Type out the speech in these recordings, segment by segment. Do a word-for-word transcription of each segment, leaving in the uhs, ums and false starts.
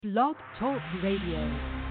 Blog Talk Radio.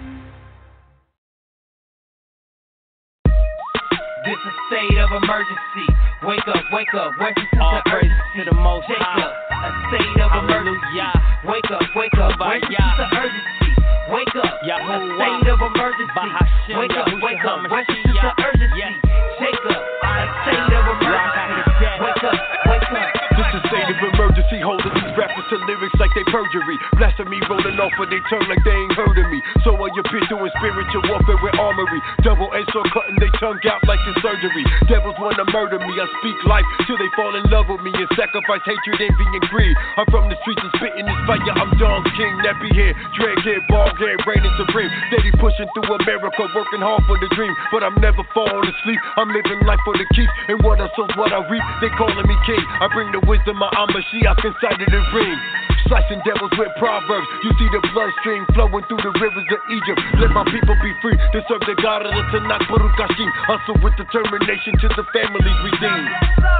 This is state of emergency. Wake up, wake up, where's the sense of urgency? To the most Shake high. up, a state of emergency. Wake up, wake up, where's the sense of urgency? Wake up, a state of emergency. Wake up, wake up, where's the sense of urgency? Shake up, a state of emergency. Wake up, wake up. This is state of emergency, holding these rappers to lyrics like they perjury. Blasphemy rolling off of their tongue like they ain't heard of me. So are you bitch doing spiritual warfare with armory? Double edged sword cutting their tongue out like it's surgery. Devils wanna murder me, I speak life till they fall in love with me and sacrifice hatred, envy, and greed. I'm from the streets and spitting this fire, I'm Don King, nappy hair, drag hair, bald hair, reigning supreme. Steady pushing through America, working hard for the dream, but I'm never falling asleep. I'm living life for the keeps, and what I sow, what I reap. They calling me king, I bring the wisdom, my Mashiach inside of the ring. Slicing devils with proverbs. You see the bloodstream flowing through the rivers of Egypt. Let my people be free to serve the God of the Tanakh, Baruch Hashem. Hustle with determination till the families redeemed.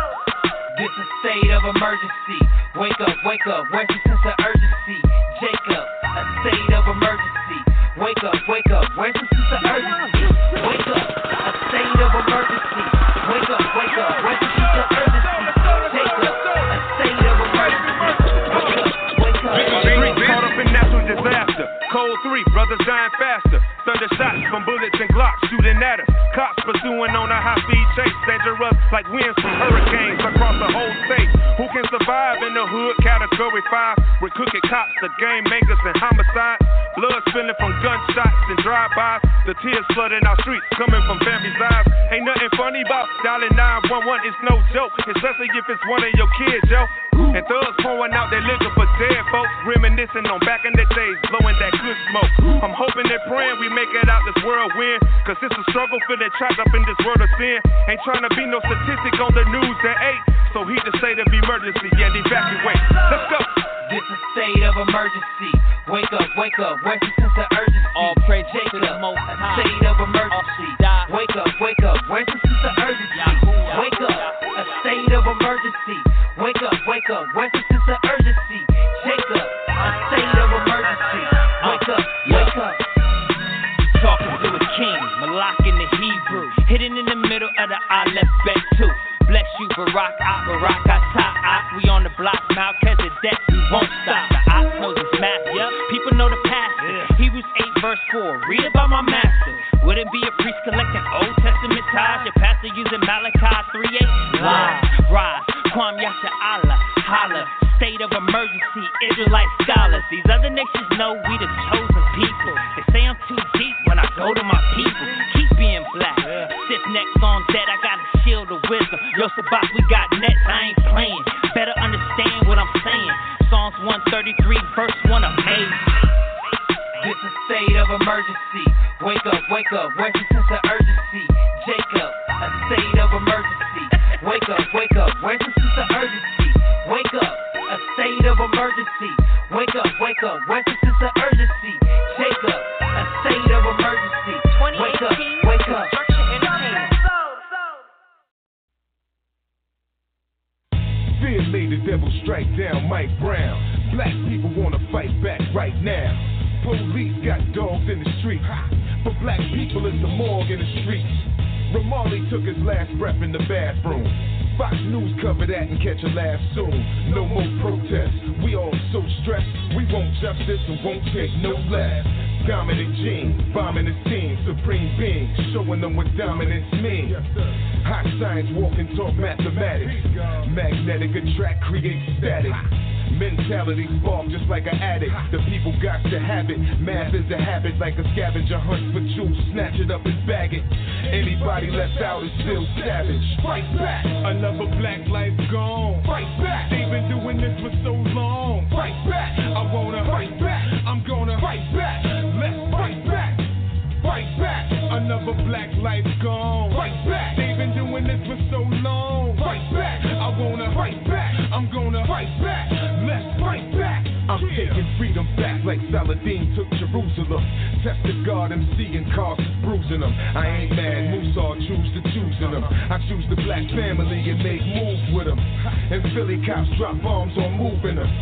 This is state of emergency. Wake up, wake up, where's the sense of urgency? Jacob, a state of emergency. Wake up, wake up, where's the sense of urgency? Wake up, a state of emergency. Wake up, wake up, where's the sense of urgency? Jacob, a state of emergency. Wake up, wake up. Streets caught up in natural disaster. Cold three, brothers dying faster. Thunder shots from bullets and Glocks shooting at us. Cops pursuing on a high-speed chase. Dangerous like winds from hurricanes across the whole state. Who can survive in the hood? Category five. With crooked cops, the game makers, and homicides. Blood spilling from gunshots and drive-bys. The tears flooding our streets coming from families' eyes. Ain't nothing funny about dialing nine one one. It's no joke, especially if it's one of your kids, yo. And thugs pouring out their liquor for dead folks. Reminiscing on back in the days, blowing that good smoke. I'm hoping and praying we make it out this whirlwind. Cause it's a struggle feeling trapped up in this world of sin. Ain't trying to be no statistic on the news at eight. So heed the state of emergency and evacuate. Let's go. This is state of emergency. Wake up, wake up, where's the sense of urgency? All praise to Jacob, the Most a High. state of emergency. Wake up, wake up, where's the sense of urgency? Wake up, a state of emergency. Wake up, wake up, where's the sense of urgency? Jacob, a state of emergency. Wake up, wake up. Talking to a king, Malak in the Hebrew, hidden in the middle of the Aleph Bet too. Bless you, Barak, Ah, Barak, Atah, Ah. We on the block, Melchizedek, we won't stop. The ox knows his master, yeah. People know the pastor. Yeah. Hebrews eight verse four, read about my master. Wouldn't be a priest collecting Old Testament ties. Your pastor using Malachi three eight. Lies, rise, Kwam Yasha Allah, holla. State of emergency, Israelite scholars. These other nations know we the chosen people. They say I'm too deep when I go to my people. Keep being black, yeah. Stiff necks on dead, I got a shield of wisdom. Yo, Sabak, we got nets, I ain't playing. Better understand what I'm saying. Psalms one thirty-three, verse one, amazing. This is state of emergency. Wake up, wake up, where's the sense of urgency? Jacob, a state of emergency. Wake up, wake up, where's the sense of urgency? Wake up, a state of emergency. Wake up, wake up, where's the sense of urgency? Jacob, a state of emergency. Wake up, wake up. Fear made the devil strike down Mike Brown. Black people wanna fight back right now. Police got dogs in the streets. For black people it's the morgue in the streets. Ramali took his last breath in the bathroom. Fox News cover that and catch a laugh soon. No more protests. We all so stressed. We want justice and won't take no less. Dominant gene, bombing the scene. Supreme being, showing them what dominance means. Hot science, walk and talk mathematics. Magnetic attract, create static. Mentality spark just like an addict. The people got to have it. Math is a habit like a scavenger hunt for jewels. Snatch it up and bag it. Anybody left out is still savage. Fight back. Another black life gone. Fight back. They've been doing this for so long. Fight back. I wanna fight back. I'm gonna fight back. Let's fight back. Fight back. Another black life gone. Fight back. They've been doing this for so long. Fight back. I wanna fight back. I'm gonna fight back. Let's fight back. I'm yeah. taking freedom back like Saladin took Jerusalem. Tested God, M C and cars is bruising them. I ain't mad, Musa choose to choosing them. I choose the black family and make moves with them. And Philly cops drop bombs on moving them.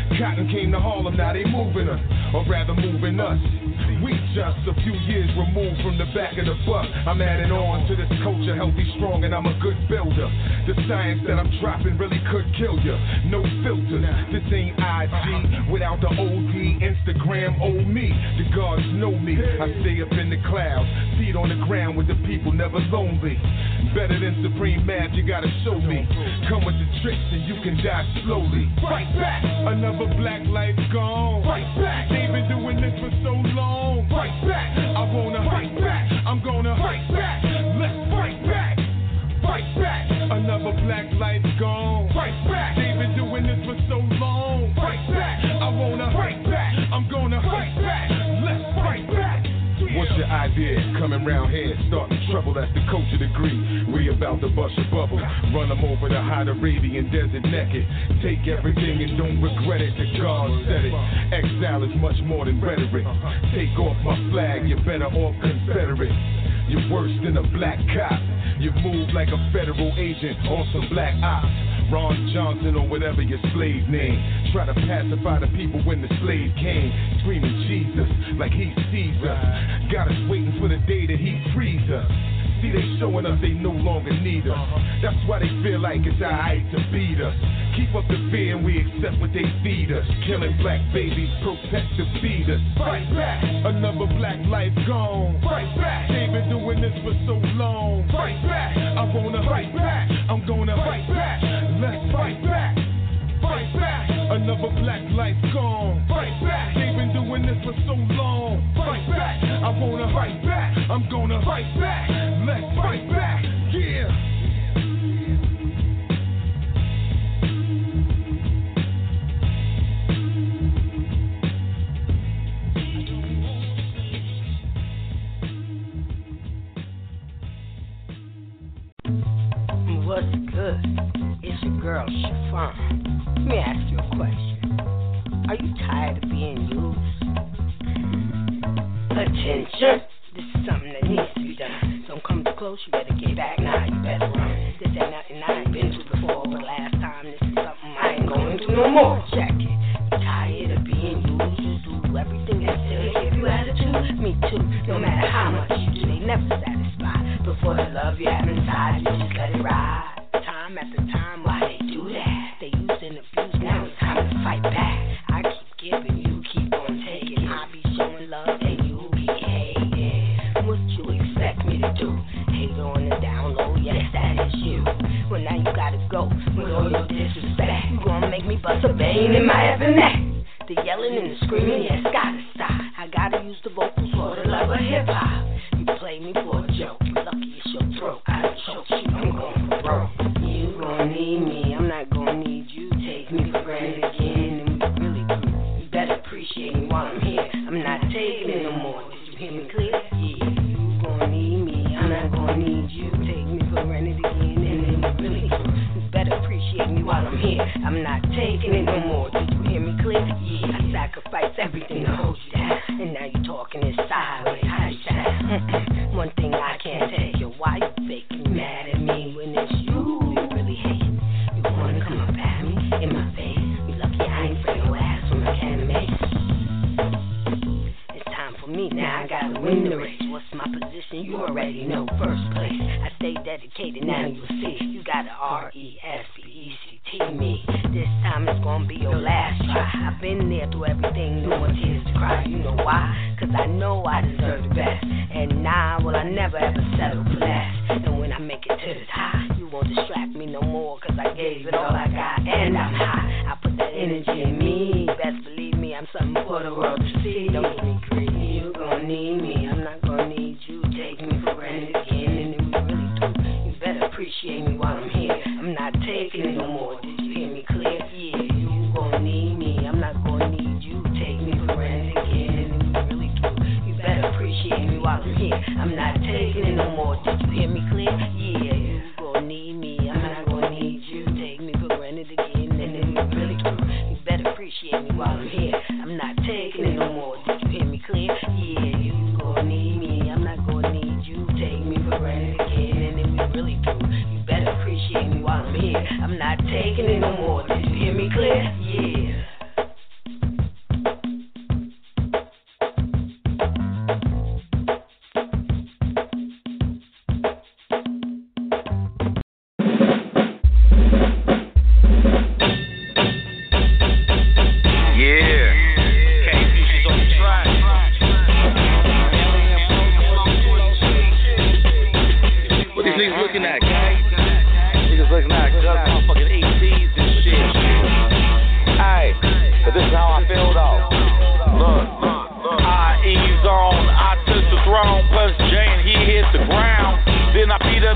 Cotton came to Harlem, now they moving us, or rather moving us. We just a few years removed from the back of the bus. I'm adding on to this culture, healthy, strong, and I'm a good builder. The science that I'm dropping really could kill you. No filters, this ain't I G without the O D, Instagram, old me. The gods know me, I stay up in the clouds, feet on the ground with the people, never lonely. Better than Supreme Math, you gotta show me. Come with the tricks and you can die slowly. Right back, another black life gone. Right back, they've been doing this for so long. Right back, I wanna fight back. I'm gonna fight back. Let's fight back. Fight back, another black life gone. Fight back, they've been doing this for so long. Fight back, I wanna fight back. I'm gonna fight back. Let's fight back. What's your idea? Coming round here, starting trouble, that's the culture degree. We about to bust your bubble, run them over the hot Arabian desert naked. Take everything and don't regret it, the God said it. Exile is much more than rhetoric. Take off my flag, you're better off Confederate. You're worse than a black cop. You move like a federal agent on some black ops. Ron Johnson or whatever your slave name. Try to pacify the people when the slave came. Screaming Jesus like he sees us. Got us waiting for the day that he frees us. See, they showing us they no longer need us. That's why they feel like it's alright to beat us. Keep up the fear and we accept what they feed us. Killing black babies, protect the feeders. Fight back, another black life gone. Fight back, they've been doing this for so long. Fight back, I wanna fight back. I'm gonna fight back. Let's fight back. Fight back, another black life gone. Fight back, they've been doing this for so long. Fight back, I wanna fight back. I'm gonna fight back. Let's fight back, yeah. What's good? It's your girl, Chiffon. Let me ask you a question. Are you tired of being used? Attention! This is something that needs to be done. Don't come too close, you better get back now, you better run. This ain't nothing I ain't been through before, but last time this is something I ain't going through no more. Check it. You tired of being used? You do everything they say, give you attitude? Me too. No matter how much you do, they never satisfy. Before the love you have inside, you just let it ride. Time after time, why they do that? They use and abuse, now it's time to fight back. I keep giving, you keep on taking. I be showing love and you be hating. What you expect me to do? Hate on the down low, yes that is you. Well now you gotta go with all your disrespect. You gonna make me bust a vein in my effing neck. The yelling and the screaming, yes gotta stop. I gotta use the vocals for the love of hip hop. You play me for a joke, you lucky it's your throat. I done choked you, I'm going for broke. You gon' need me, I'm not gon' need you. Take me for granted again, and we really do. You better appreciate me while I'm here. I'm not taking it no more. Did you hear me clear? Yeah, you gon' need me, I'm not gon' need you. Take me for granted again, and then you really do. You better appreciate me while I'm here. I'm not taking it no more. Did you hear me clear? Yeah, I sacrifice everything to hold you down, and now you talking this sideways. How you sound? One thing I can't take you. Why you faking mad at me when it's you you really hate? You wanna come up at me in my face? You lucky I ain't for your ass from my anime. It's time for me now. I gotta win the race. What's my position? You already know. First place. I stay dedicated. Now you'll see. You got a R E S P E C T me. This time it's gonna be your last try. I've been there through everything. No one tears to cry. You know why? Cause I know I deserve the best. And nah, well I never ever settle for less. And when I make it to the top, you won't distract me no more. Cause I gave it all I got and I'm high. I put that energy in me. Best believe me, I'm something for the world to see. Don't get me greedy. You gon' need me, I'm not gon' need you. Take me for granted again, and then we really do. You better appreciate me while I'm here. I'm not taking it no more. Did you hear me clear? Yeah, you gon' need me, I'm not gon' need you. Take me for granted again, and then we really do. You better appreciate me while I'm here. I'm not taking it no more. Did you hear me clear? Yeah, you gon' need me, I'm not gon' need you. Take me for granted again, and then we really do. You better appreciate me while I'm here. I'm not taking it no more. Did you hear me clear?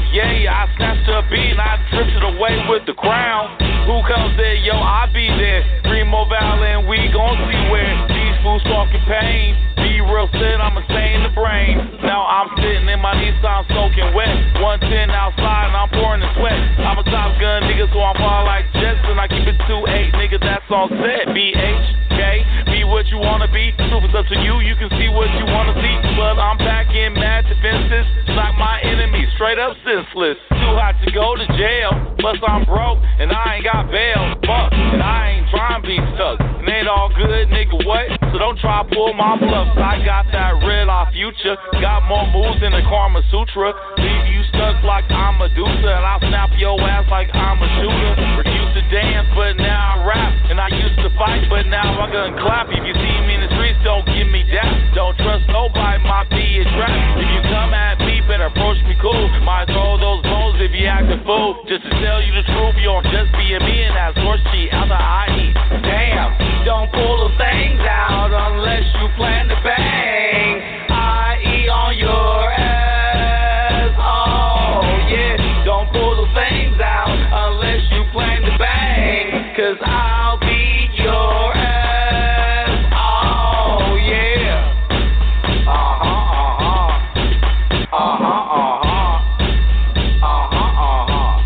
yeah, I snatched a beat and I dripped it away with the crown. Who comes there, yo, I be there. Remo Valley and we gon' see where these fools talking pain. Be real sit, I'ma stay in the brain. Now I'm sitting in my Nissan soaking wet. one ten outside and I'm pouring the sweat. I'm a Top Gun nigga, so I'm ball like Jetson. I keep it two eight, nigga, that's on set. B H K, be what you wanna be. Truth is up to you, you can see what you wanna see. But I'm packing mad defenses. Knock my enemies straight up senseless. Too hot to go to jail. Plus I'm broke and I ain't got bail. Fuck, and I ain't trying to be stuck. It ain't all good, nigga, what? So don't try to pull my bluffs. I got that red eye future. Got more moves than the Karma Sutra. Leave you stuck like I'm Medusa. And I'll snap your ass like I'm a shooter. We used to dance, but now I rap. And I used to fight, but now I gun clap. If you see me in the streets, don't give me that. Don't trust nobody, my be a trap. If you come at me, better approach me cool. Might throw those bones if you act a fool. Just to tell you the truth, you don't just be a me and that source cheat out the I E. Damn, don't pull those things out unless you plan to bang. I E on your ass, oh yeah. Don't pull those things out unless you plan to bang. Cause I'll beat your ass, oh yeah. Uh-huh, uh-huh. Uh-huh, uh-huh. Uh-huh, uh-huh.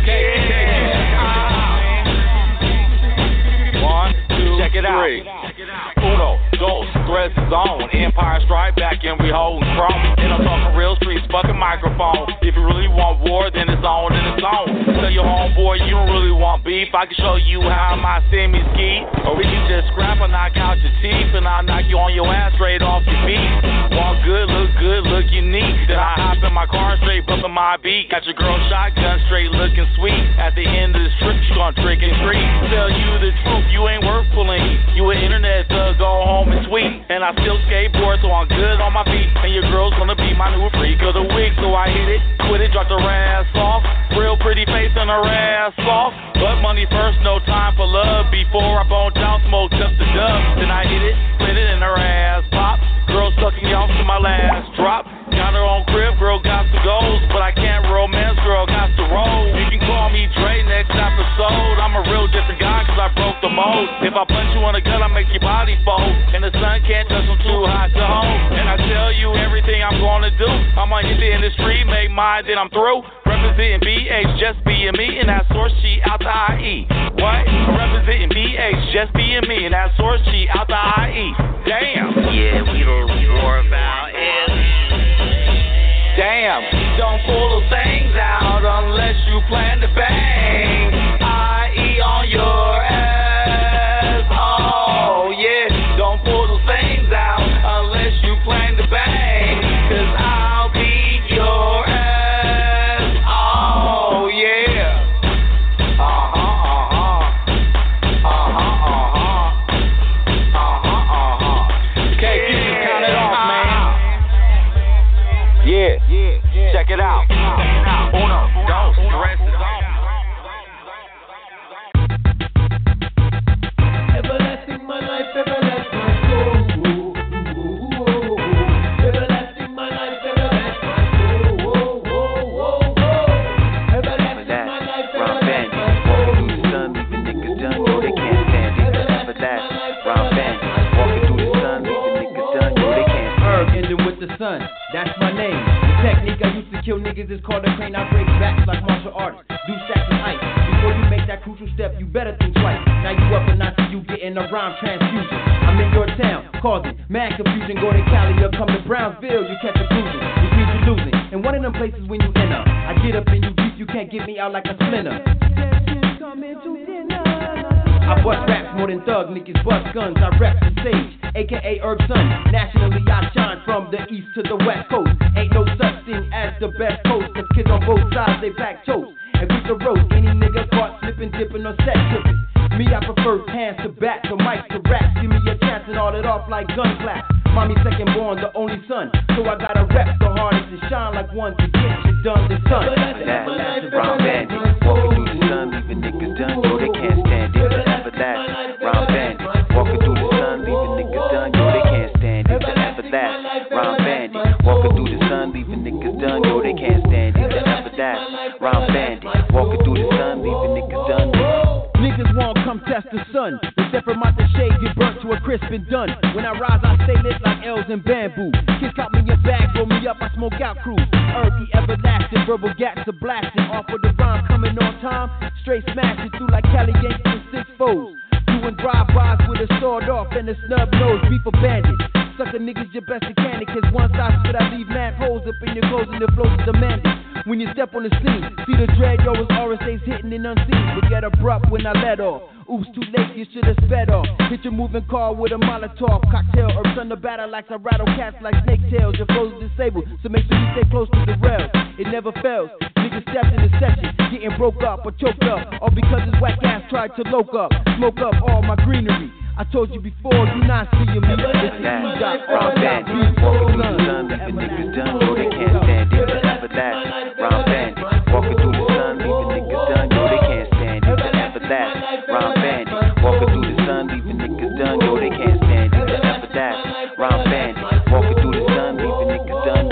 Yeah. One, two, check it out. Three. Uno, dos, threads is on. Empire strike back and we holding chrome. And I'm talking real streets, fucking microphone. If you really want war, then it's on and it's on. Tell your homeboy you don't really want beef. I can show you how my semi ski. Or we can just scrap and knock out your teeth. And I'll knock you on your ass straight off your feet. Want good, look good, look unique. Then I hop in my car straight bumping my beat. Got your girl shotgun straight looking sweet. At the end of the strip, you gon' trick and treat. Tell you the truth, you ain't worth pulling. You an internet thug, go home and tweet. And I still skateboard, so I'm good on my feet. And your girl's gonna be my new freak of the week. So I hit it, quit it, drop her ass off. Real pretty face and her ass off. But money first, no time for love. Before I bone down, smoke just the dub. Then I hit it, split it, and her ass pop. Girl sucking me off to my last drop. Got her own crib, girl got the goals. But I can't romance, girl got to roll. You can call me Dre next episode. I'm a real different guy cause I broke the mold. If I punch you on the gut, I make your body fold. And the sun can't touch them too hot to hold. And I tell you everything I'm gonna do. I'ma hit the industry, make mine, then I'm through. Representing B H, just being me. And that source sheet out the I E. What? Representing B H, just being me. And that source sheet out the I E. Damn. Yeah, we don't war about it. Damn, don't pull those things out unless you plan to bang. I E on your ass, oh yeah. Don't pull those things out unless you plan to bang. Cause I'll beat your ass, oh yeah. Uh-huh, uh-huh. Uh-huh, uh-huh. Uh-huh, uh-huh. Okay, you just count it off, man. Yeah, yeah, check it out. Uno, dos, the rest is on. Everlasting my life, everlasting my soul. Everlasting my life, everlasting my soul. Everlasting my life, everlasting my soul. Walking through the sun, leaving niggas done, yo, they can't stand it. Never that. Ron Bandit. Walking through the sun, leaving niggas done, yo, they can't stand it. Herb ending with the sun, that's my name. The technique I used to kill niggas is called a crane. I break backs like martial arts, do stacks and ice. Before you make that crucial step, you better think twice. Now you up and I see you getting a rhyme transfusion. I'm in your town, causing mad confusion. Go to Cali or come to Brownsville, you catch a cruising, which means you're losing. And one of them places when you enter, I get up and you beef, you can't get me out like a splinter. I bust raps more than thug niggas bust guns. I rap the stage, aka Herb Son. Nationally I shine from the east to the west coast. Ain't no such thing as the best coast. Cause kids on both sides they pack toast. And we can roast any nigga caught slipping, dipping or set tripping. Me I prefer hands to back, the mic to rap. Give me a chance and all it off like gun clap. Mommy second born, the only son. So I gotta rap the hardest and shine like one to get shit done this son. That, that's Ron Bandit. Walking through the sun, leaving niggas done, yo, they can't stand it. Never that. Ron Bandit. Walking through the sun, leaving niggas done, yo, they can't stand it. Never that. Ron Bandit. Walking through the sun, leaving niggas done, yo, they can't stand it. Never that. that. Rhyme bandit, walking through the sun, leaving niggas done. Niggas won't come test the sun. The step from out the shade get burnt to a crisp and done. When I rise, I stay lit like L's and bamboo. Kids caught me in bag, roll me up, I smoke out crews. Earthy, everlasting, verbal gaps are blasting. Off with the rhyme coming on time. Straight smashing through like Cali Yankees and six foes. Doing drive-bys with a sword off and a snub nose, beef a bandit. Sucker niggas your best mechanic, cause one side spit I leave mad holes up in your clothes and the flows is demanded. When you step on the scene, see the dread, yo, it's R S A's hitting and unseen. But get abrupt when I let off. Oops, too late, you should've sped off. Hit your moving car with a Molotov cocktail. Herbs on the batter like I rattle cats like snake tails. Your flows is disabled, so make sure you stay close to the rails. It never fails. Niggas stepped in the section, getting broke up or choked up. All because his whack ass tried to loke up, smoke up all my greenery. I told you before, you not seeing me. This is that, Round bandit, walking through the sun, leaving niggas done. Yo, they can't stand it, for that. Round bandit, walking through the sun, leaving niggas done. Yo, they can't stand it, for that. Round bandit, walking through the sun, leaving niggas done. Yo, they can't stand it, for that. Round bandit, walking through the sun, leaving niggas done.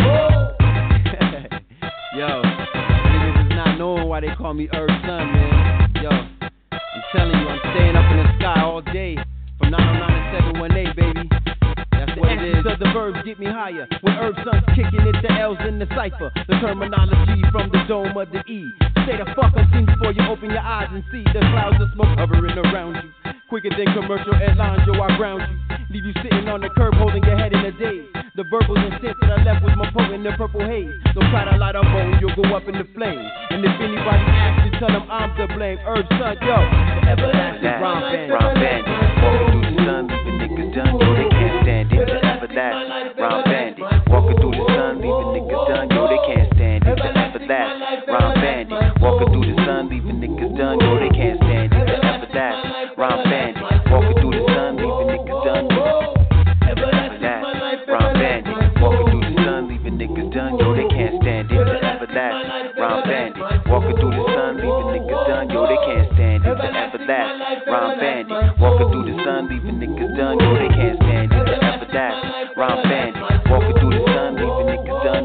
Yo, niggas is not knowing why they call me Herb Sun, man. Yo, I'm telling you, I'm staying up in the sky all day. From nine oh nine to seven one eight, baby. That's what it is. The verbs get me higher. When Herb Sun's kicking it, the L's in the cipher. The terminology from the dome of the E. Stay the fuck unseen before you open your eyes and see the clouds of smoke hovering around you. Quicker than commercial airlines, yo, I ground you. Leave you sitting on the curb holding your head in a daze. The verbals and sense that I left was my potent in the purple haze. Don't try to light up bone, you'll go up in the flames. And if anybody asks you, tell them I'm to blame. Herb Sun, yo, the everlasting rhyme band. Rhyme bandit, walking through the sun, leaving niggas done. Yo, they can't stand it, for that. Rhyme bandit, walking through the sun, leaving niggas done. Yo, they can't stand it, for that. Rhyme bandit, walking through the sun, leaving niggas done. Yo, they can't stand it, for that. Rhyme bandit, walking through the sun, leaving niggas done. Rhyme bandit, walking through the sun, leaving niggas done. Yo, they can't stand it, for that. Rhyme bandit, walking through the sun, leaving niggas done. Yo, they can't stand it, for that. Rhyme bandit, walking through the sun, leaving niggas done. Yo, they can't stand it, for that. Rhyme bandit, walking through the sun, leaving niggas done.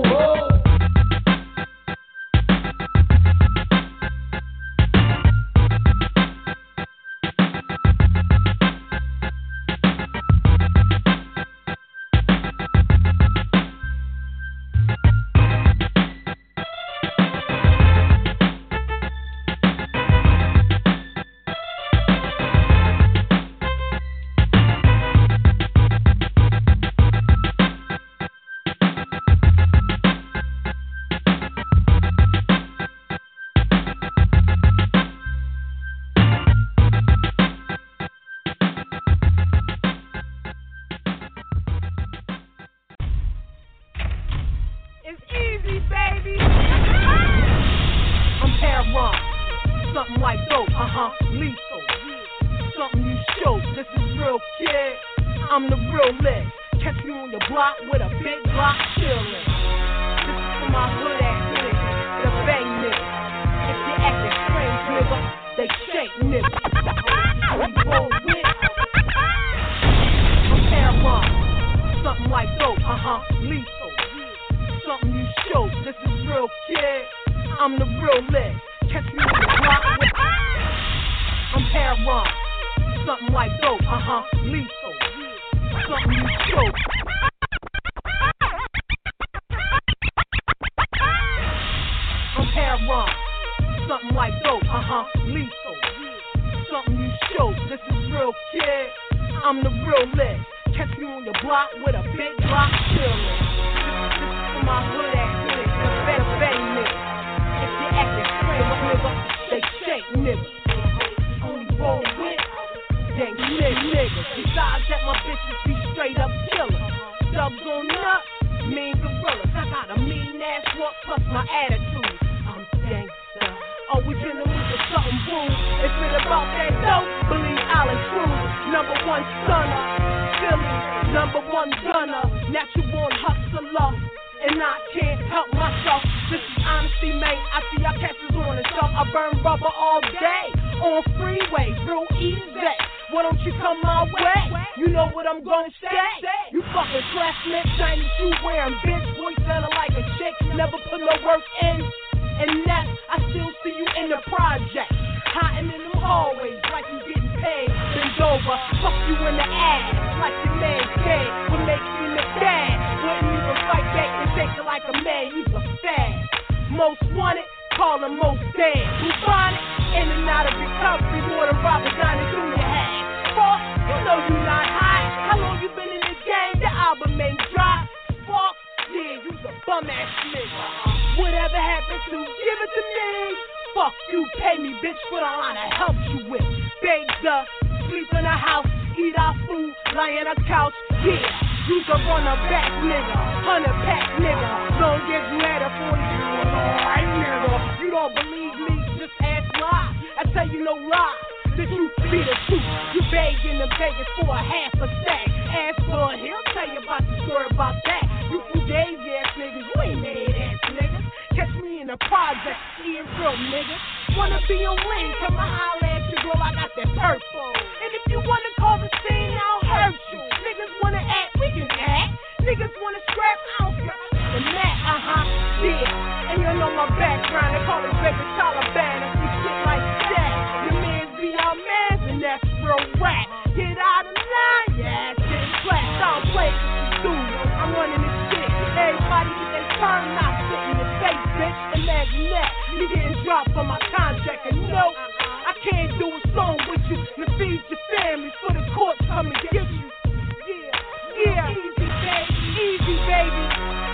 Never put no work in. And that's, I still see you in the project, hiding in them hallways like you getting paid. Bend over, fuck you in the ass like your man's dead. What makes you look bad? Wouldn't even fight back and take it like a man. You's a fad. Most wanted, call him most dead. Who find it? In and out of recovery, more than Robert Downey Junior had. Fuck, you know you not hot. How long you been in this game? The album ain't dropped. Fuck, yeah, you's a bum ass nigga. Whatever happened to, give it to me. Fuck you, pay me, bitch, for the line I helped you with. Baked up, sleep in a house, eat our food, lie on a couch. Yeah, you's a runner back nigga, hundred pack nigga. Long as you had a forty, you was alright nigga. You don't believe me, just ask why. I tell you no lie, the truth be the truth. You begging the Vegas for a half a stack. Ask for it, he'll tell you about the story about that. You fugazi ass niggas, you ain't made ass niggas. Catch me in the project, seeing real niggas. Wanna be a wing, come and holler at you, girl, I got that purple. And if you wanna call the scene, I'll hurt you. Niggas wanna act, we can act. Niggas wanna scrap, I don't care. The Mac, uh-huh, yeah. And you know my background, they call it baby Taliban. I see shit like that. Your mans be our mans, and that's real rap. Get out of line, yeah, shit flat. Don't play with you, dude. I'm running this shit. Everybody get their turn, not sit in the face, bitch. Imagine that. You getting dropped on my contract, and no, I can't do a song with you to feed your family for the courts come and get you. Yeah, yeah, easy, baby, easy, baby.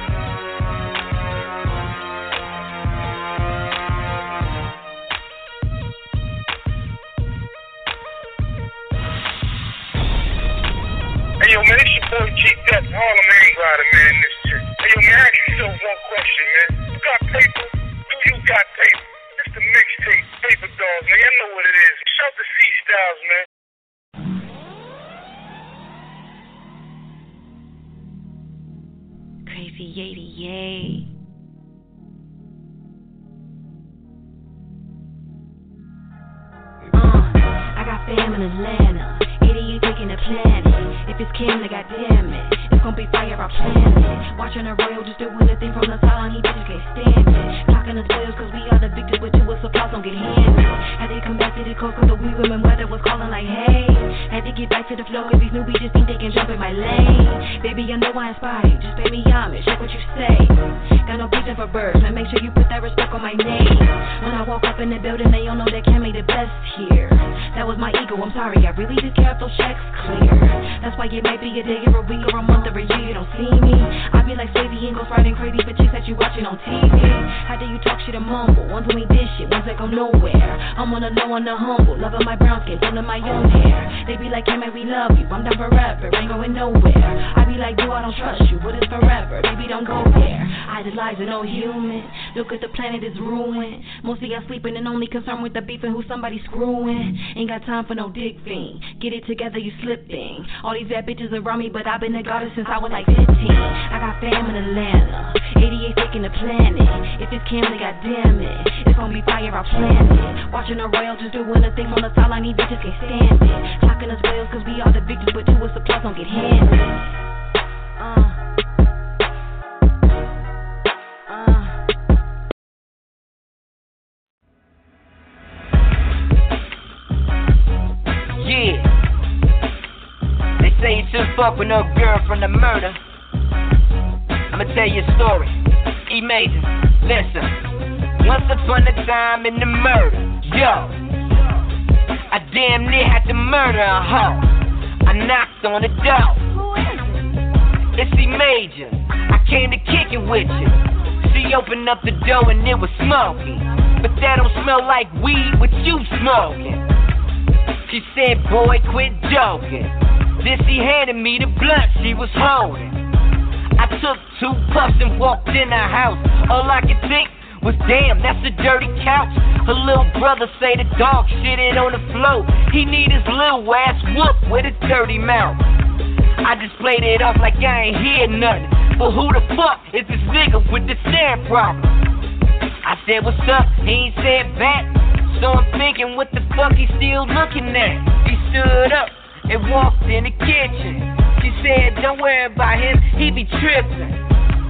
Hey, yo, man, it's your boy G Death, Harlem Main Rider, man, this chick. Hey, yo, man, I ask yourself one question, man. You got paper? Do you got paper? It's the mixtape, Paper Dogs, man. Y'all know what it is. Shout to C-Styles, man. Crazy Yady, yay. Uh, I got fam in Atlanta. eighty-eight taking the planet. If it's Kim, then goddamn it, it's gonna be fire, I plan it. Watching a royal just doing the thing from the sideline, he bitches can't stand it. Clocking us bills cause we are the victims, but you with supplies don't get handed. Had to come back to the coast cause the wee women weather was calling like hey. Had to get back to the flow cause these newbies just think they can jump in my lane. Baby, I know I inspire you, just pay me homage, check what you say. Got no reason for birds, now make sure you put that respect on my name. When I walk up in the building, they all know that Cam made the best here. That was my ego, I'm sorry, I really just care if those checks clear. That's why it may be a day or a week or a month or a year you don't see me. I be like Slavey and Ghost riding crazy for chicks that you watching on T V. How do you talk shit and mumble? Ones when we dish shit, ones that go nowhere. I'm on the low, on the humble, loving my brown skin, pulling my own hair. They be like, hey man, we love you, I'm down forever, ain't going nowhere. I be like, dude, I don't trust you, but it's forever, baby, don't go there. Idolize an old human, look at the planet, it's ruined. Mostly I sleeping and only concerned with the beef and who somebody screwing. Ain't got time for no dick fiend, get it together, you slipping. All these bad bitches around me, but I've been a goddess since I was like fifteen. I got fam in Atlanta, eighty-eight taking the planet. If it's Cam, then goddamn it, it's gonna be fire, I plan it. Watching the royal just doing the thing from the sideline, these bitches can't stand it. Clocking us bills cause we all the victims, but you with supplies don't get handed. Uh. Uh. Yeah. They say you took fuck with no girl from the murder. I'ma tell you a story. E-Major, listen. Once upon a time in the murder, yo, I damn near had to murder a hoe. I knocked on the door. It's E-Major, I came to kick it with you. She opened up the door and it was smoky, but that don't smell like weed, what you smoking. She said, boy, quit joking. Then she handed me the blunt she was holding. I took two puffs and walked in the house. All I could think was, damn, that's a dirty couch. Her little brother say the dog shitted on the floor. He need his little ass whooped with a dirty mouth. I just played it off like I ain't hear nothing. But who the fuck is this nigga with the sand problem? I said, what's up? He ain't said back. So I'm thinking, what the fuck he still looking at? He stood up and walked in the kitchen. She said, don't worry about him, he be tripping.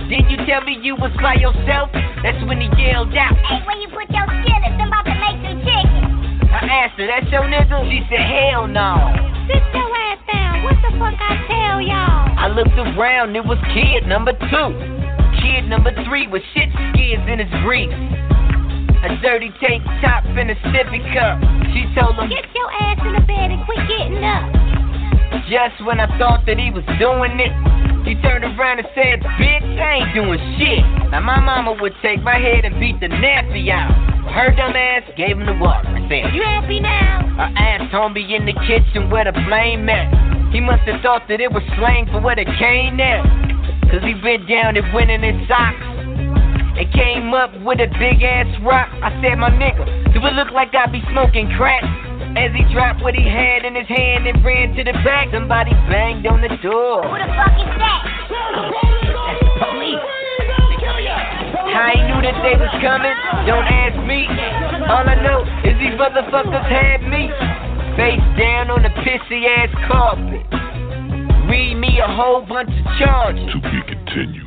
Then you tell me you was by yourself? That's when he yelled out, hey, where you put your shit? I'm about to make some chicken. I asked her, that's your nigga? She said, hell no. Sit your ass down. What the fuck I tell y'all? I looked around, it was kid number two. Kid number three with shit skids in his briefs. A dirty tank top and a sippy cup. She told him, get your ass in the bed and quit getting up. Just when I thought that he was doing it, he turned around and said, bitch, I ain't doing shit. Now my mama would take my head and beat the nappy out. Her dumb ass gave him the water and said, you happy now? I asked homie in the kitchen where the flame at. He must have thought that it was slang for where the cane at. Cause he bent down and went in his socks and came up with a big ass rock. I said, my nigga, do it look like I be smoking crack? As he dropped what he had in his hand and ran to the back, somebody banged on the door. Who the fuck is that? That's the police. How he knew that they was coming? Don't ask me. All I know is these motherfuckers had me face down on the pissy ass carpet. Read me a whole bunch of charges. To be continued.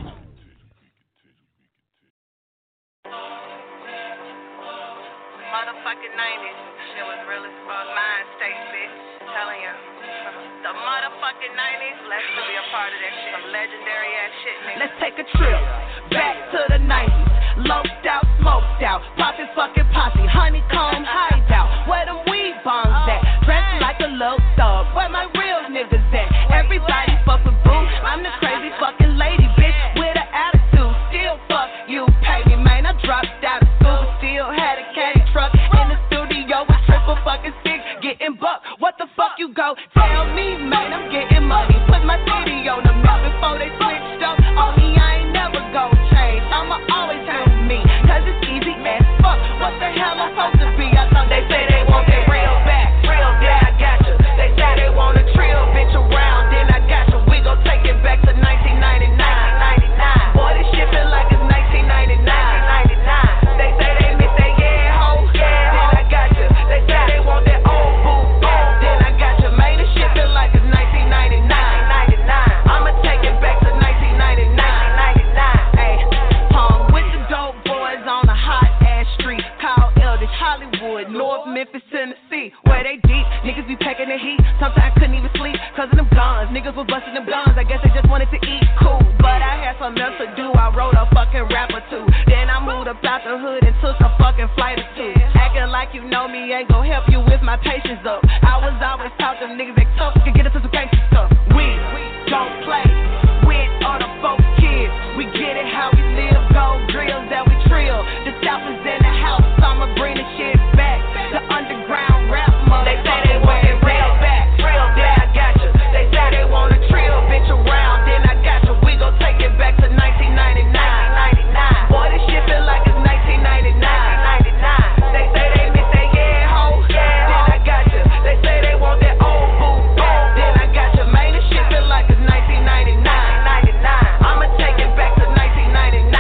Motherfucking nineties, shit was real as fuck. Mind state, bitch. Telling ya. The motherfucking nineties, let's be a part of that shit. Some legendary ass shit, nigga. Let's take a trip back to the nineties. Loped out, smoked out, poppin' fucking posse, honeycomb hideout. Where them weed bombs at? Dressed like a little thug. Where my real niggas at? Everybody fuck with boo. I'm the crazy fucking lady, bitch, with an attitude. Still fuck you, pay me, man. I dropped out of school, but still had a caddy truck in the studio with triple fucking sticks, getting buck. What the fuck you go? Tell me, man, I'm getting money. Put my city on the map before they switched up. On me, I ain't never gon' change. I'ma always have me, cause it's easy as fuck. What the hell I'm supposed to be? I thought they say they want that real back. Real, yeah, I got you. They say they want a trill bitch around, then I got you. We gon' take it back to nineteen ninety-nine. Boy, this shit feel like it's nineteen ninety-nine. They say they miss that yeah ho, yeah, then I got you. They say they want that old boo, boom, then I got you. Man, this shit feel like it's nineteen ninety-nine. I'ma take it back to nineteen ninety-nine. Ay, hung with the dope boys on a hot ass street called Eldridge, Hollywood, North Memphis, Tennessee, where they deep. Niggas be packing the heat. Sometimes couldn't even sleep cause of them guns. Niggas was busting them guns. I guess they just wanted to eat cool. But I had something else to do. I wrote a fucking rap or two. Then I moved up out the hood and took a fucking flight or two. Acting like you know me ain't gon' help you with my patience up. I was always taught them niggas that tough can get us to some gangsta stuff. We don't play with other folks' kids. We get it how we live. Gold drills that we trill. The South is in the house. I'ma bring the shit back. The underground rap mother. They say they want it real back. Real, yeah, I got you. They say they want a trill bitch around, then I got you. We gon' take it back to nineteen ninety-nine. Boy, this shit feel like it's nineteen ninety-nine. They say they miss that yeah ho, yeah, then I got you. They say they want that old boo, boom, then I got you. Man, this shit feel like it's nineteen ninety-nine. I'ma take it back to nineteen ninety-nine.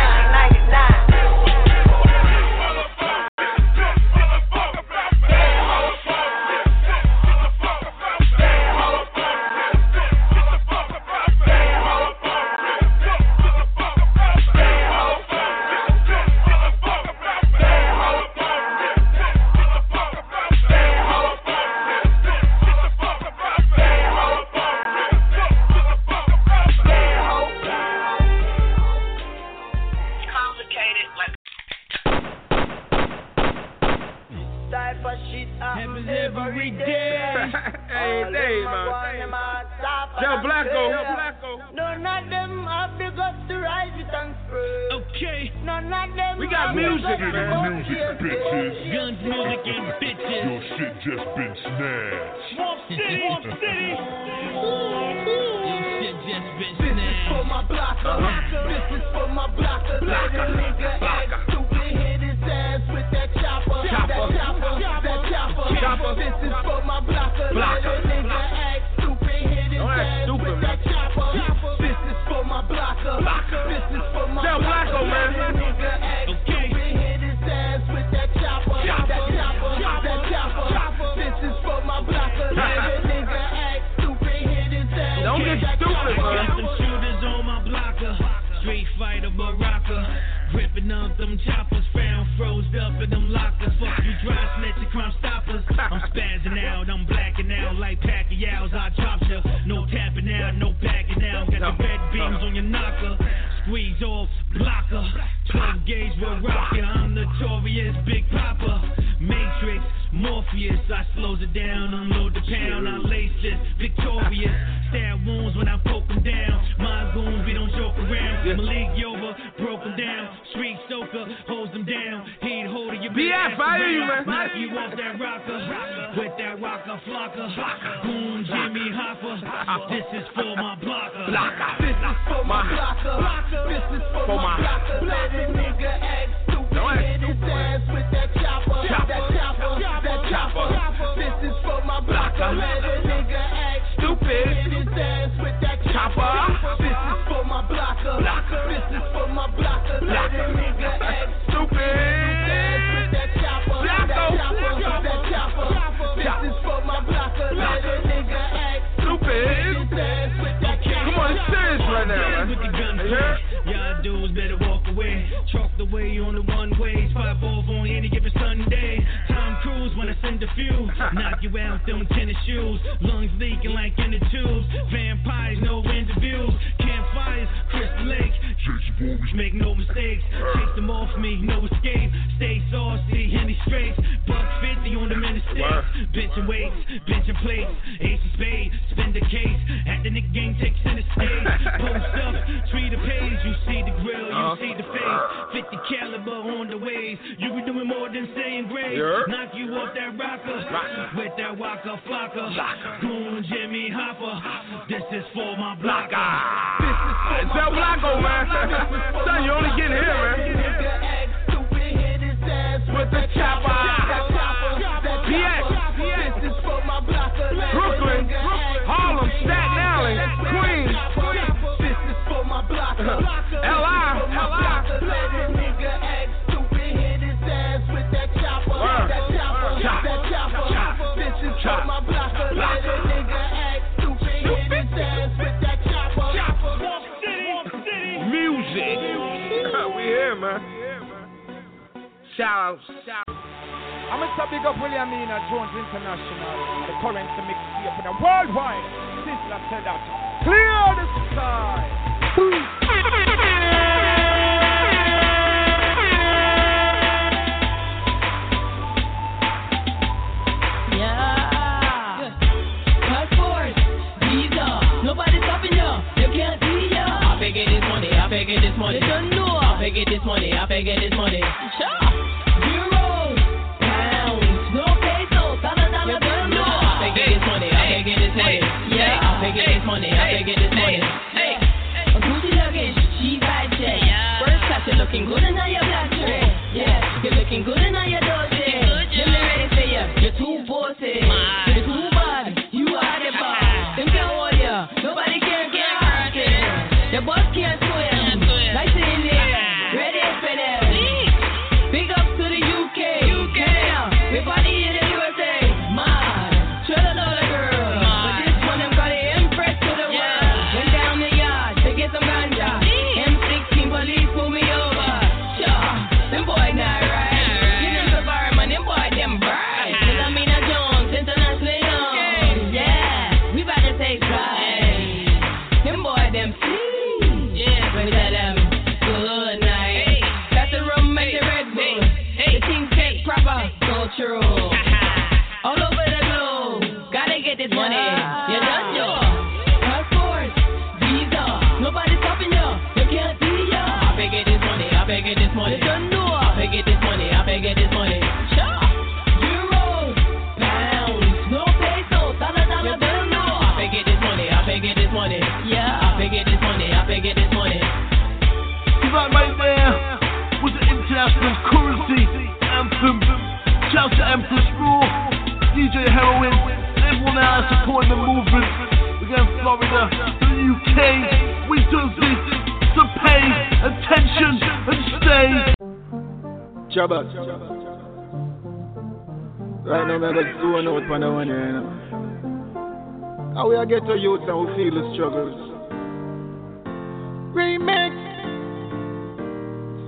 Every day. Hey, day, man. Joe Blacko. None of them have the guts to rise it and spread. Okay. None of them. We got music, man. Music, bitches. Guns, music, and bitches. Your shit just been snatched. Swamp City. Swamp City. Your shit just been snatched. This is for my blocker. This is for my blocker. Blocker. Nigga act stupid. Hit his ass with that chopper. That chopper. That chopper. Chopper. This is for my blocker. Blocker. Nigga act stupid. Hit his ass with that chopper. This is for my blocker. This is for my Joe Blacko, man. Nigga act stupid. Hit his ass with that chopper. That chopper. That chopper. This is for my blocker. Nigga act stupid. Hit his ass. Don't get stupid, man. Got some shooters on my blocker. Street fighter Baraka. Ripping up them choppers, found froze up in them lockers. Fuck you, dry snitch, crime stoppers. I'm spazzing out, I'm blacking out like Pacquiao's. I drop ya, no tapping out, no backing out. Got the red beams on your knocker, squeeze off, blocker. twelve gauge will rock ya, I'm notorious, Big Papa. Matrix, Morpheus, I slows it down, unload the pound, I lace this, victorious. Stab wounds when I poke them down. My goons, we don't joke around. Malik Yoba, broke them down. Street Stoker, holds them down. He'd hold your B F, I hear you, man. Knock you off that rocker, with that rocker flocker. Boom, Jimmy Hopper. This is for my blocker. This is for my blocker. This is for my blocker. Let a nigga act stupid. Hit his ass with that chopper. That chopper. That chopper. This is for my blocker. Let a nigga act stupid. Hit his ass with that chopper. This is for my blocker. This is for my blocker. Let a nigga act stupid. Hit his ass with that chopper. That chopper. That chopper. This is for my blocker. Let a nigga act stupid. Hit his ass with that chopper. Come on, it's serious right now, man. Y'all dudes better walk away. Chalk the way on the one ways. Five off on any given Sunday. Tom Cruise when I send a few. Knock you out them tennis shoes. Lungs leaking like in the tubes. Vampires, no interviews. Campfires, Crystal Lake. Make no mistakes. Chase them off me, no escape. Stay saucy, Henny straights. Buck fifty on the interstate. Benching weights, benching plates. Ace of spade, spend the case. Acting the game, take center stage. Post up, treat the page. You see the grill, you see the face. fifty caliber on the waves. You be doing more than saying grace. Knock you off that rocker. With that waka flocka. Boom, Jimmy Hopper. This is for my blocker. This is for it's El Blanco, man. Son, you only getting here, man. With the chopper. P X. This is for my blocker. Brooklyn, Harlem, Staten Island, Queens. This is for my blocker. L I. L I. Let a nigga act stupid. Hit his ass with that chopper. That chopper. That chopper. This is for my blocker. Let a nigga act stupid. Hit his ass with that chopper. Music. We here, man. Shout out. I'm going to big up Williamina Jones International, the currency mixtape in the worldwide. Since I said that, clear the sky. Yeah. Passport, visa, nobody stopping you. You can't see ya. I pay get this money, I pay get this money. You don't know. I pay get this money, I pay get this money. Sure. Get this money, I can get this money. Hey, hey, Gucci luggage, she's right there. First class, you're looking good in all your black shirt. Yeah, you're looking good in all your Dolce. Let me ready for you. You're too bossy. You're too bad. You are the boss. Them can't hold you. Nobody can get hurt. The boss can't swim. Like in there, ready for them. Big up to the U K. Canada, everybody in the U S A. Man, try to know the girl. True. All over the globe, gotta get this money. You done yo. Passport, visa, nobody stopping you. You can't see ya. I pay get this money, I pay get this money. You don't know. I pay get this money, I pay get this money. Sure. Euros, pounds, no pesos, dollar, dollar, don't know. I pay get this money, I pay get this money. Yeah, I pay get this money, I pay get this money. That right there was the international currency anthem. Shout to Empress Raw, D J Heroin, and everyone out supporting the movement. We're going to Florida, the U K. We do this to pay attention and stay. Jabba. Right now, we're just doing out for the one here, you know. How we get to youth and we feel the struggles. Remix.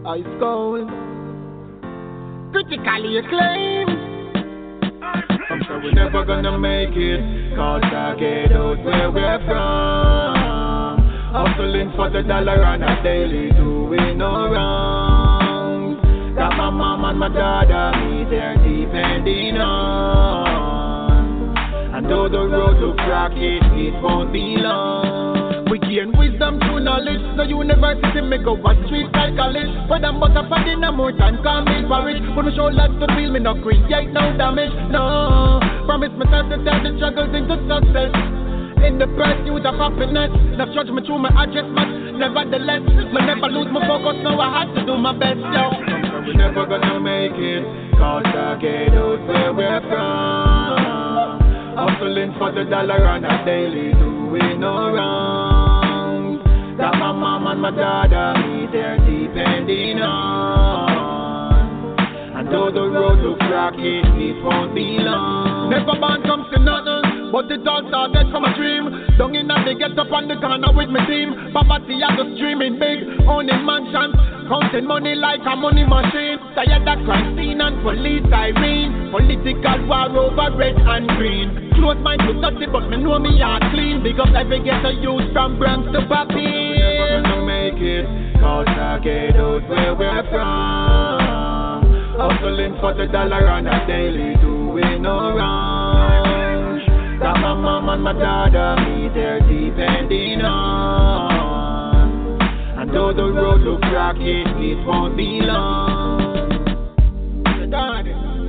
Ice cold, critically acclaimed. I'm sure we're never gonna make it, cause I get out where we're from. Hustling for the dollar on a daily, doing no wrong. Got my mom and my daughter, me there depending on. And though the road looks rocky, it won't be long. We gain wisdom through knowledge. No university make up a street like college. But I'm but a fat in a more time, call me porridge. When we show lots to feel me no create no damage, no. Promise myself to turn the struggles into success. In the pursuit of happiness, no judgment through my adjustment. Nevertheless, me never lose my focus, now I had to do my best, yo. We're never gonna make it, cause I get out where we're from. Hustling for the dollar on a daily, doing no wrong. Got my mom and my daughter, me there depending on. And though the road looks rocky, it won't be long. Never born comes to nothing, but it all started from a dream. Down in the get up on the corner with my team. Poverty I just dreaming big, owning mansions, counting money like a money machine. Tired of crime scene and police siren. Political war over red and green. Close mind to touch it, but me know me heart clean. Because every get a youth from Bronx to Papi. Never gonna make it, cause I get out where we're from. Hustling for the dollar on a daily, doing no wrong. Got my mom and my daughter, me there depending on. And though the road looks rocky, it won't be long. Daddy,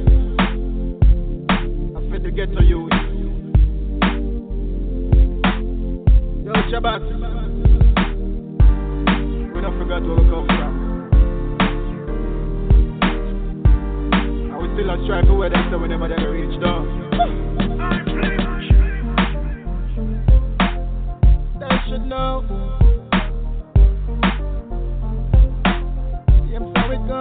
I feel to get to you. Yo, Shabbat, we don't forget where we come from. And we still a strive for where them so we never ever reach down. They should know. Yeah, I'm sorry, go.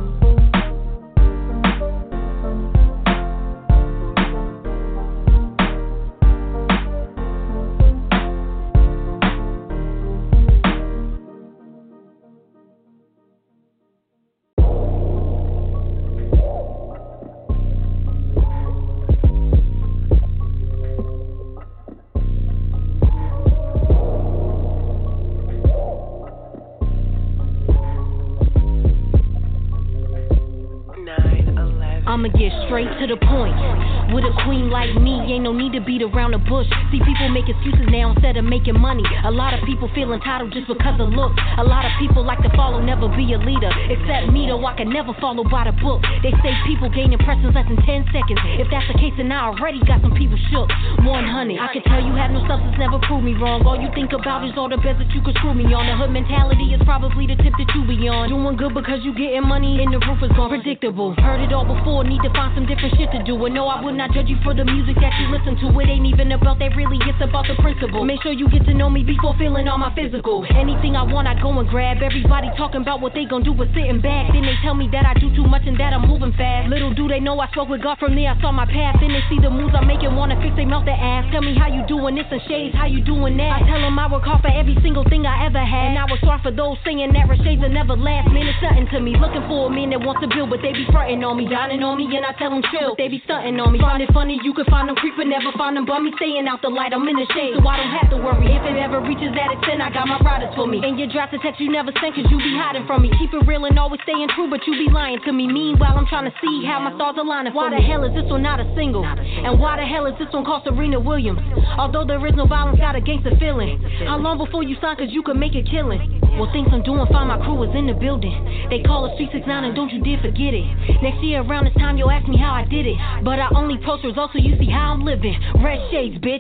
I'ma get straight to the point. With a queen like me, ain't no need to beat around the bush. See, people make excuses now instead of making money. A lot of people feel entitled just because of looks. A lot of people like to follow, never be a leader. Except me though, I can never follow by the book. They say people gain impressions less than ten seconds. If that's the case, then I already got some people shook. one hundred, I can tell you have no substance, never prove me wrong. All you think about is all the beds that you could screw me on. The hood mentality is probably the tip that you be on. Doing good because you getting money and the roof is gone. Predictable, heard it all before, need to find some different shit to do. And no, I would not judge you for the music that you listen to. It ain't even about that, really, it's about the principle. Make sure you get to know me before feeling all my physical. Anything I want, I go and grab. Everybody talking about what they gon' do with sitting back. Then they tell me that I do too much and that I'm moving fast. Little do they know I spoke with God, from there I saw my path. Then they see the moves I'm making, wanna fix they mouth, they ask. Tell me how you doing this and shades, how you doing that. I tell them I work hard for every single thing I ever had. And I was sorry for those saying that shades will never last. Man, it's nothing to me. Looking for a man that wants to build, but they be fronting on me, dining on me, and I tell them chill. They be stunting on me. Find it funny, you can find them creeping, never find them bummy. Staying out the light, I'm in the shade, so I don't have to worry. If it ever reaches that extent, I got my riders for me. And you drop the text you never sent, cause you be hiding from me. Keep it real and always staying true, but you be lying to me. Meanwhile, I'm trying to see how my stars aligning for me. Why the hell is this one not a single? And why the hell is this one called Serena Williams? Although there is no violence, got a gangster feeling. How long before you sign, cause you can make a killing? Well, things I'm doing fine, my crew is in the building. They call us three six nine and don't you dare forget it. Next year around this time, you'll ask me how I did it. But I only post results so you see how I'm living. Red shades, bitch.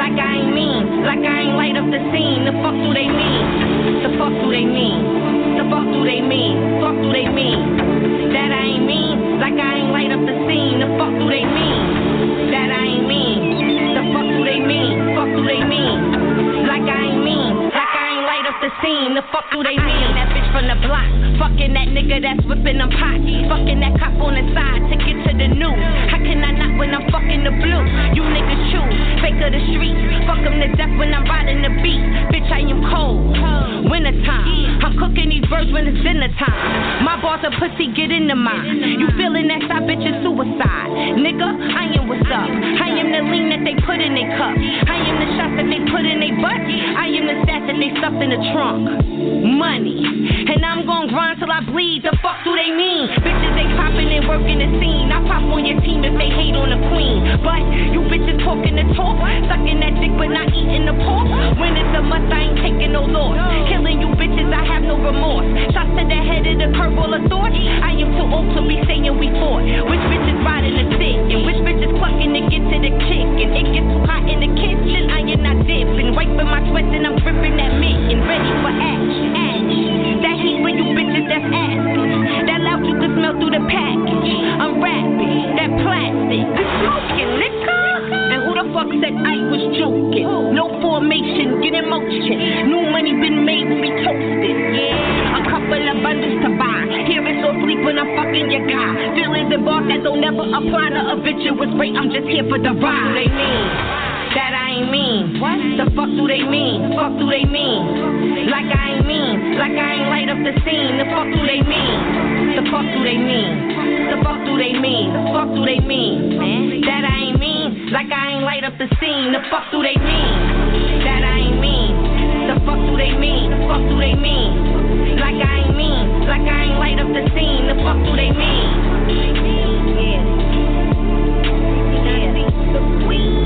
Like I ain't light up the scene. The fuck do they mean? The fuck do they mean? The fuck do they mean? Fuck do they mean? That I ain't mean, like I ain't light up the scene. The fuck do they mean? That I ain't mean. The fuck do they mean? Fuck do they mean? Like I ain't mean, like I ain't light up the scene. The fuck do they mean? That bitch from the block, fucking that nigga that's whipping them pots, fucking that cop on the side to get to the news. How can I not when I'm fucking the blue? You niggas choose, fake of the streets, fuck them to death when I'm riding the beat. Bitch, I am cold, winter time. I'm cooking these birds when it's dinner time. My boss a pussy, get into mine. You feeling that side, bitch, is suicide. Nigga, I am what's up. I am the lean that they put in their cup. I am the shots that they put in their butt. I am the stats that they stuffed in the trunk. Money, and I'm gon' grind till I bleed. The fuck do they mean? Bitches, they popping and working the scene. I pop on your team if they hate on the queen. But you bitches talking the talk, sucking that dick but not eating the pork. When it's a must, I ain't taking no loss. Killing you bitches, I have no remorse. Shots to the head of the curveball of thought. I am too old to be saying we fought. Which bitches riding the stick and which bitches clucking to get to the kick. And it gets too hot in the kitchen, I am not dipping. Wiping my sweat and I'm dripping that mitten. Ready for action, action. That heat for you bitches that's asking. That loud you can smell through the package. I'm rapping, that plastic. I'm smoking, nigga. And who the fuck said I was joking? No formation, get in motion. New money been made, we toasted. Yeah, a couple of bundles to buy. Here it's so sleep when I'm fucking your guy. Feelings and bars that don't never apply to a bitch. It was great, I'm just here for the ride. They mean that I ain't mean. What the fuck do they mean? Fuck do they mean? Like I ain't mean, like I ain't light up the scene. The fuck do they mean? The fuck do they mean? The fuck do they mean? The fuck do they mean? That I ain't mean, like I ain't light up the scene. The fuck do they mean? That I ain't mean. The fuck do they mean? The fuck do they mean? Like I ain't mean, like I ain't light up the scene. The fuck do they mean? Yeah. Yeah. The queen.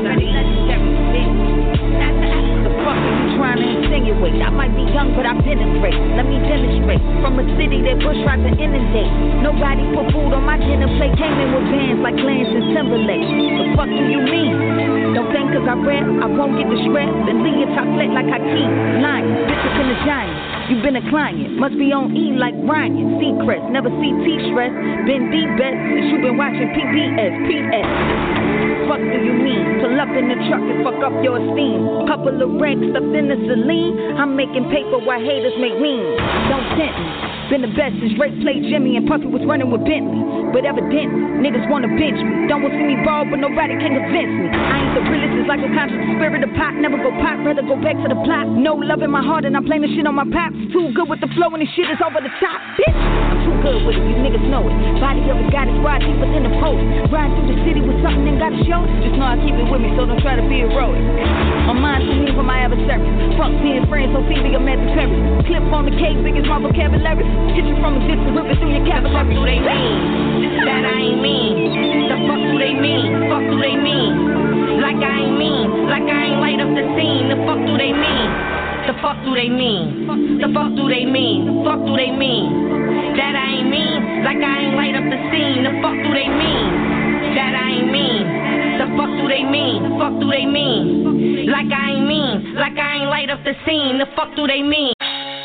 The fuck are you trying to insinuate? I might be young, but I penetrate. Let me demonstrate. From a city that Bush tried to inundate. Nobody put food on my dinner plate. Came in with bands like Lance and Timberlake. The fuck do you mean? Don't think cause I rap, I won't get the stress. And leave your top flat like I keep lying. Bitches in the giant. You been a client, must be on E like Ryan. Seacrest, never C T stress. Been the best since you been watching P B S. P S. Fuck do you mean? Pull up in the truck and fuck up your esteem. Couple of racks stuffed in the Celine. I'm making paper while haters make mean. Don't tempt me. Been the best since Ray played Jimmy and Puffy was running with Bentley. But evidently, niggas wanna bench me. Don't want to see me ball, but nobody can convince me. I ain't the realest, it's like a conscious spirit of pop. Never go pop, rather go back to the plot. No love in my heart and I'm blaming shit on my pops. Too good with the flow and this shit is over the top, bitch. I'm too good with it, you niggas know it. Body of a goddess, ride deeper than the post. Ride through the city with something and gotta show. Just know I keep it with me, so don't try to be heroic. My mind's too mean for my adversaries. Fuck being friends, so Phoebe, I'm at the Perry. Clip on the cake, big as my vocabulary. Hit you from a distance, rip it through your capillary. Fuck do they mean? That I ain't mean. The fuck do they mean? Fuck do they mean? Like I ain't mean. Like I ain't light up the scene. The fuck do they mean? The fuck do they mean? The fuck do they mean? The fuck do they mean? That I ain't mean. Like I ain't light up the scene. The fuck do they mean? That I ain't mean. The fuck do they mean? The fuck do they mean? Like I ain't mean. Like I ain't light up the scene. The fuck do they mean?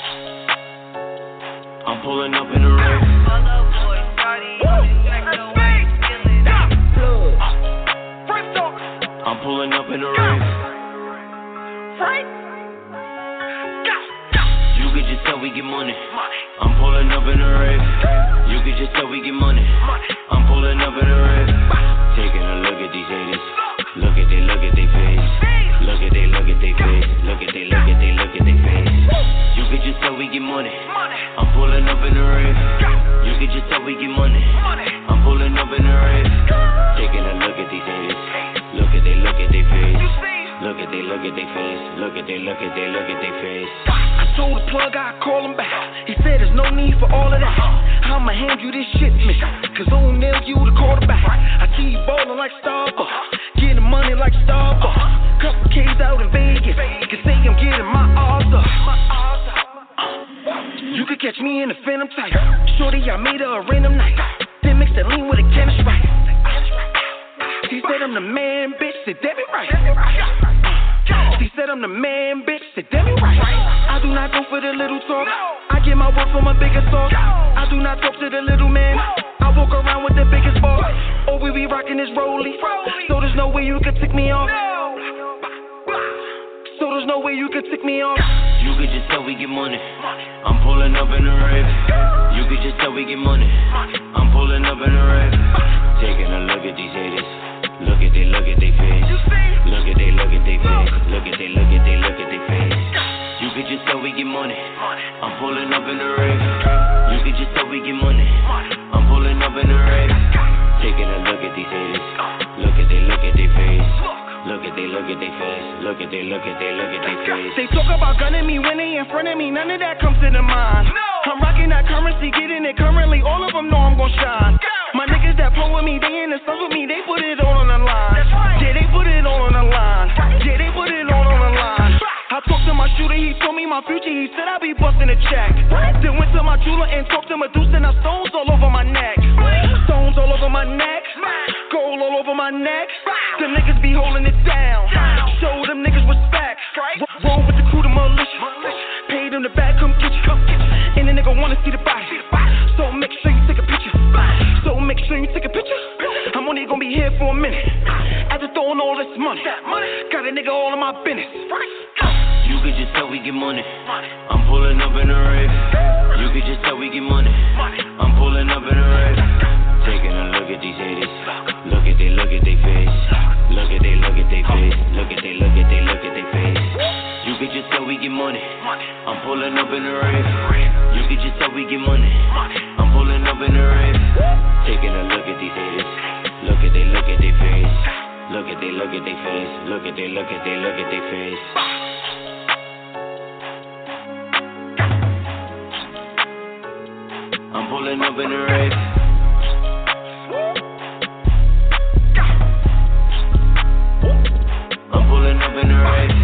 I'm pulling up in the race. I'm pulling up in the race. You could just tell we get money. I'm pulling up in the race. You could just tell we get money. I'm pulling up in the race. Taking a look at these haters. Look at they, look at they face. Look at they, look at they face. Look at they, look at they, look at they face. You could just tell we get money. I'm pulling up in the race. You could just tell we get money. I'm pulling up in the race. Taking a look at these haters. Look at they, look at they face. Look at they, look at they face. Look at they, look at they, look at they face. I told the plug I'd call him back. He said there's no need for all of that. I'ma hand you this shit, miss. Cause O'Neal, you the quarterback. I see you ballin' like Starbucks. Getting money like Starbucks. Couple K's out in Vegas. You can say I'm getting my Arthur. You could catch me in the Phantom type. Shorty, I made her a random night. Then mix that lean with a chemist right. She said I'm the man, bitch. Said Debbie right. She said I'm the man, bitch. Said Debbie right. I do not go for the little talk. I get my work from a bigger source. I do not talk to the little man. I walk around with the biggest boss. Oh, we be rocking this rollie. So there's no way you could tick me off. So there's no way you could tick me off. You could just tell we get money. I'm pulling up in the rave. You could just tell we get money. I'm pulling up in the rave. Taking a look at these haters. Look at they, look at they face. Look at they, look at they face. Look at they, look at they, look at they face. You could just tell we get money. I'm pulling up in the rave. You could just tell we get money. I'm pulling up in the rave. Taking a look at these haters. Look at they, look at they face. Look at they, look at they face. Look at they, look at they, look at they face. They talk about gunning me when they in front of me. None of that comes to the mind. No. I'm rocking that currency, getting it currently. All of them know I'm gon' shine. Go. My niggas that pull with me, they in the sun with me. They put it all on the line. That's right. Yeah, they put it all on the line. Right. Yeah, they put it all on the line. I talked to my shooter, he told me my future. He said I be busting a check. What? Then went to my jeweler and talked to Medusa. And I stones all over my neck. Right. Stones all over my neck. Right. Gold all over my neck. Right. Them niggas be holding it down. Down. Show them niggas respect. Right. Roll with the crew to militia. militia. Pay them to back, come get you. Come get you. And the nigga wanna see the body. See the body. So make sure you take a picture. Body. So make sure you take a picture. picture. I'm only gonna be here for a minute. After throwing all this money. money. Got a nigga all in my business. Right. You could just tell we get money. I'm pulling up in the rave. You could just tell we get money. I'm pulling up in the rave. Taking a look at these haters. Look at they, look at they face. Look at they, look at they face. Look at they, look at they, look at they face. You could just tell we get money. I'm pulling up in the rave. You could just tell we get money. I'm pulling up in the rave. Taking a look at these haters. Look at they, look at they face. Look at they, look at they face. Look at they, look at they, look at they face. I'm pulling up in the rave. I'm pulling up in the rave.